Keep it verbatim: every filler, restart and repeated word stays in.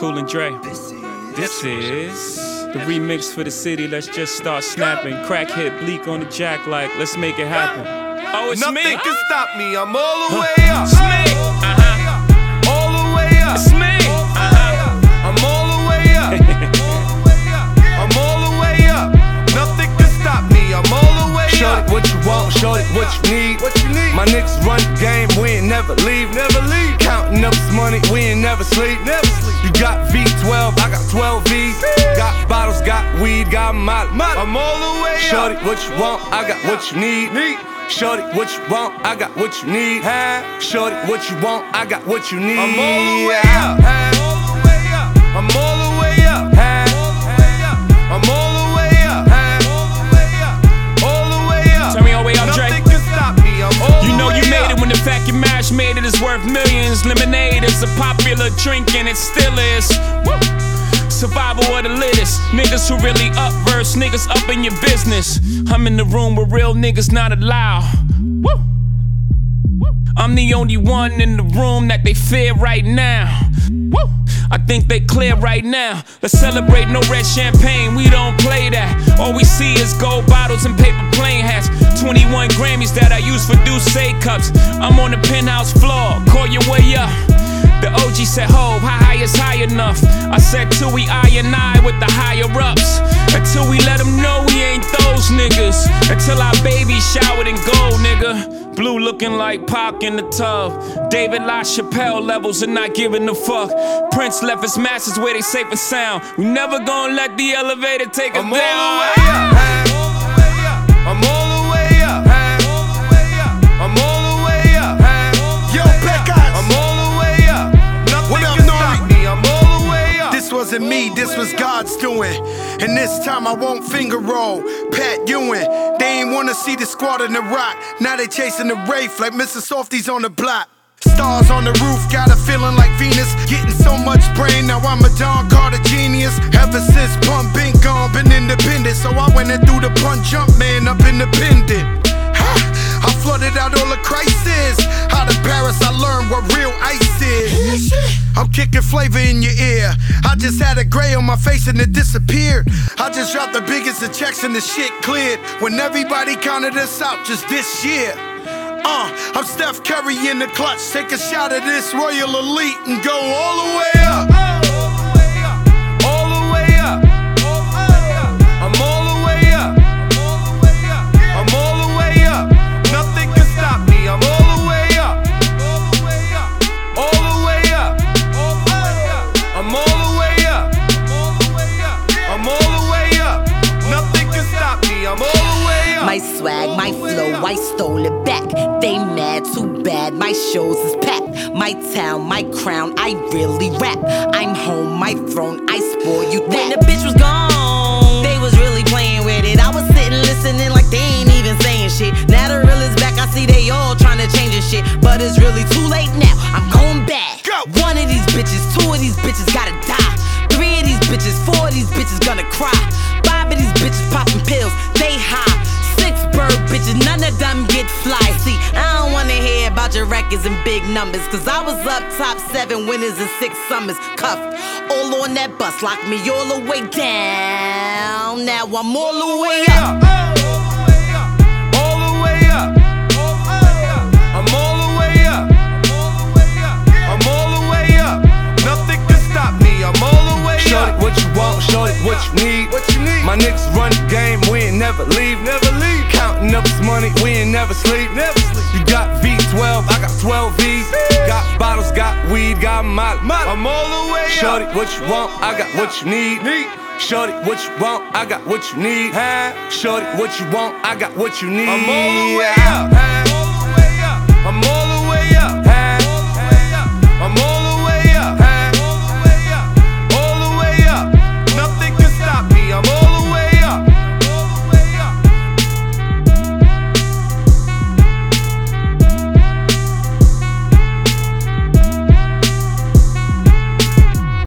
Cool and Dre. This is the remix for the city. Let's just start snapping. Crack hit Bleak on the jack like, let's make it happen. Oh, it's Nothing me. can stop me. I'm all the way up. It's me. Uh-huh. All the way up. It's me. Uh-huh. I'm all the way up. I'm all the way up. Nothing can stop me. I'm all the way up. Shorty, what you want? Shorty, what you need? What you need? My niggas run the game. We ain't never leave. Never leave. Counting up this money. We ain't never sleep. Never sleep. You got V twelve. I got twelve V's. Got bottles. Got weed. Got molly. I'm all the way up. Shorty, what you want? I got what you need. Need. Shorty, what you want? I got what you need. Shorty, what you want? I got what you need. I'm all the way up. I'm all the way up. I'm all the way up. All the way up. Turn me all the way up, Dre. Nothing can stop me. I'm all You know the way you made up. it when the fact you mash made it is worth millions. Lemonade is a popular drink and it still is. Woo. Survival of the littest. Niggas who really up verse, niggas up in your business. I'm in the room where real niggas not allowed. Woo. I'm the only one in the room that they fear right now. Woo. I think they clear right now. Let's celebrate, no red champagne, we don't play that. All we see is gold bottles and paper plane hats. twenty-one Grammys that I use for Douce cups. I'm on the penthouse floor, call your way up. The O G said, ho, how high is high enough? I said, till we I and I with the higher ups. Until we let them know we ain't those niggas. Until our baby showered in gold, nigga. Blue looking like Pac in the tub. David LaChapelle levels and not giving a fuck. Prince left his masters where they safe and sound. We never gonna let the elevator take us I'm down. all the way up. I'm all the way up. I'm all the way up. Yo, Pecos. I'm all the way up. Nothing What up, can Nori? stop me. I'm all the way up. This wasn't me, this was God's doing. And this time I won't finger roll. Pat Ewing, they ain't wanna see the squad in the rock. Now they chasing the Wraith like Mister Softy's on the block. Stars on the roof, got a feeling like Venus. Getting so much brain, now I'm a Don Carter genius. Ever since Pump been gone, been independent. So I went and threw the punch jump man up independent. Ha! I flooded out all the crisis. Out of Paris, I learned what real ice is. I'm kicking flavor in your ear. I just had a gray on my face and it disappeared. I just dropped the biggest of checks and the shit cleared. When everybody counted us out just this year. Uh, I'm Steph Curry in the clutch. Take a shot of this Royal Elite and go all the way up. All the way up. I'm all the way up. I'm all the way up. Nothing can stop me. I'm all the way up. All the way up. I'm all the way up. I'm all the way up. Nothing can stop me. I'm all the way up. My swag, my flow, I stole it back. They mad, too bad, my shows is packed. My town, my crown, I really rap. I'm home, my throne, I spoil you that. When the bitch was gone, they was really playing with it. I was sitting listening like they ain't even saying shit. Now the real is back, I see they all trying to change this shit. But it's really too late now, I'm going back. Go. One of these bitches, two of these bitches gotta die. Three of these bitches, four of these bitches gonna cry. Five of these bitches popping pills, they high. Six bird bitches, none of them get fly. See, I don't wanna hear about your records and big numbers. Cause I was up top seven winners and six summers. Cuffed, all on that bus, locked me all the way down. Now I'm all the way up. All the way up. I'm all the way up. I'm all the way up. Nothing can stop me. I'm all the way up. Shorty, what you want? Shorty, what you need? What you need? My niggas run the game. We ain't never leave. Never leave. Counting up this money. We ain't never sleep. Never sleep. You got V twelve. I got twelve V's. Got bottles. Got weed. Got molly. I'm all the way up. Shorty, what you want? I got what you need. Need. Shorty, what you want? I got what you need. Shorty, what you want? I got what you need. I'm all the way up. I'm all